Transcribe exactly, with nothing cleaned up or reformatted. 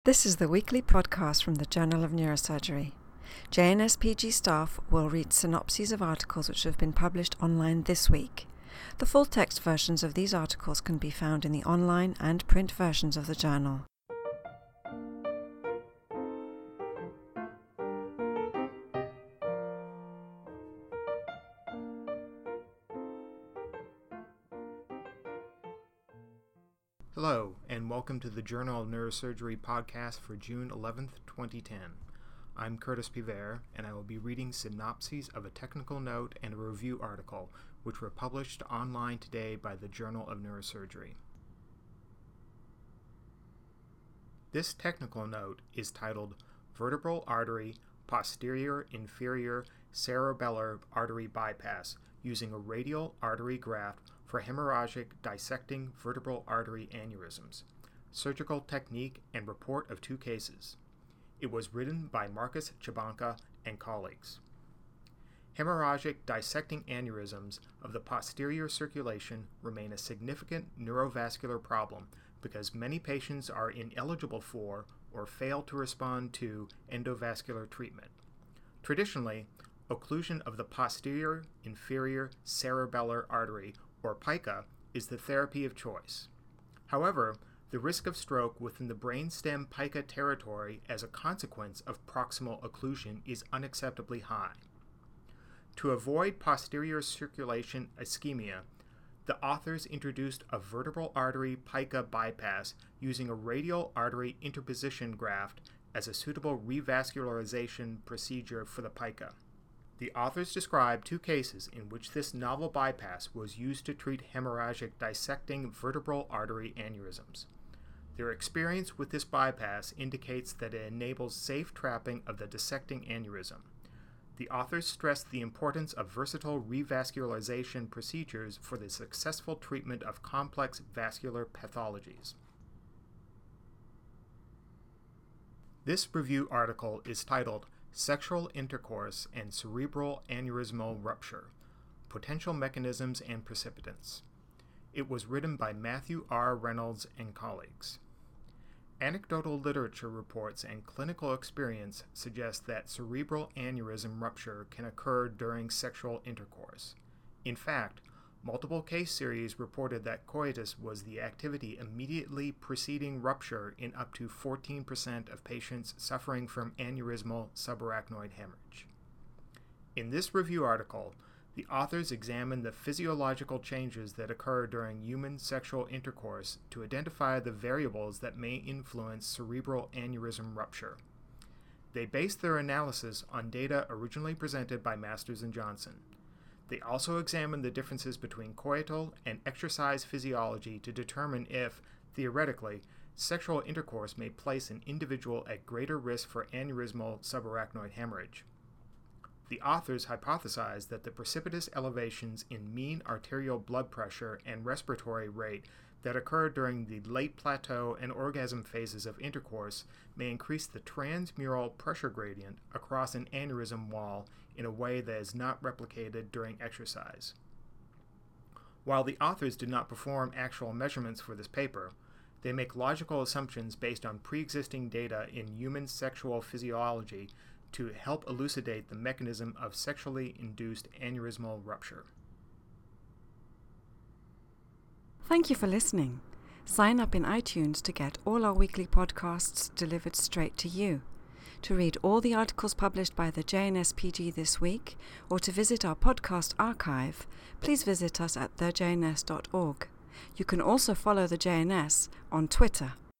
This is the weekly podcast from the Journal of Neurosurgery. J N S P G staff will read synopses of articles which have been published online this week. The full text versions of these articles can be found in the online and print versions of the journal. Hello, and welcome to the Journal of Neurosurgery podcast for June eleventh, twenty ten. I'm Curtis Piver, and I will be reading synopses of a technical note and a review article, which were published online today by the Journal of Neurosurgery. This technical note is titled Vertebral Artery Posterior Inferior Cerebellar Artery Bypass using a radial artery graft for hemorrhagic dissecting vertebral artery aneurysms, surgical technique and report of two cases. It was written by Marcus Chabanka and colleagues. Hemorrhagic dissecting aneurysms of the posterior circulation remain a significant neurovascular problem because many patients are ineligible for or fail to respond to endovascular treatment. Traditionally, occlusion of the posterior inferior cerebellar artery or PICA, is the therapy of choice. However, the risk of stroke within the brainstem PICA territory as a consequence of proximal occlusion is unacceptably high. To avoid posterior circulation ischemia, the authors introduced a vertebral artery PICA bypass using a radial artery interposition graft as a suitable revascularization procedure for the PICA. The authors describe two cases in which this novel bypass was used to treat hemorrhagic dissecting vertebral artery aneurysms. Their experience with this bypass indicates that it enables safe trapping of the dissecting aneurysm. The authors stressed the importance of versatile revascularization procedures for the successful treatment of complex vascular pathologies. This review article is titled Sexual Intercourse and Cerebral Aneurysmal Rupture, Potential Mechanisms and Precipitants. It was written by Matthew R. Reynolds and colleagues. Anecdotal literature reports and clinical experience suggest that cerebral aneurysm rupture can occur during sexual intercourse. In fact, multiple case series reported that coitus was the activity immediately preceding rupture in up to fourteen percent of patients suffering from aneurysmal subarachnoid hemorrhage. In this review article, the authors examined the physiological changes that occur during human sexual intercourse to identify the variables that may influence cerebral aneurysm rupture. They based their analysis on data originally presented by Masters and Johnson. They also examined the differences between coital and exercise physiology to determine if, theoretically, sexual intercourse may place an individual at greater risk for aneurysmal subarachnoid hemorrhage. The authors hypothesized that the precipitous elevations in mean arterial blood pressure and respiratory rate that occur during the late plateau and orgasm phases of intercourse may increase the transmural pressure gradient across an aneurysm wall in a way that is not replicated during exercise. While the authors did not perform actual measurements for this paper, they make logical assumptions based on pre-existing data in human sexual physiology to help elucidate the mechanism of sexually induced aneurysmal rupture. Thank you for listening. Sign up in iTunes to get all our weekly podcasts delivered straight to you. To read all the articles published by the J N S P G this week, or to visit our podcast archive, please visit us at the j n s dot org. You can also follow the J N S on Twitter.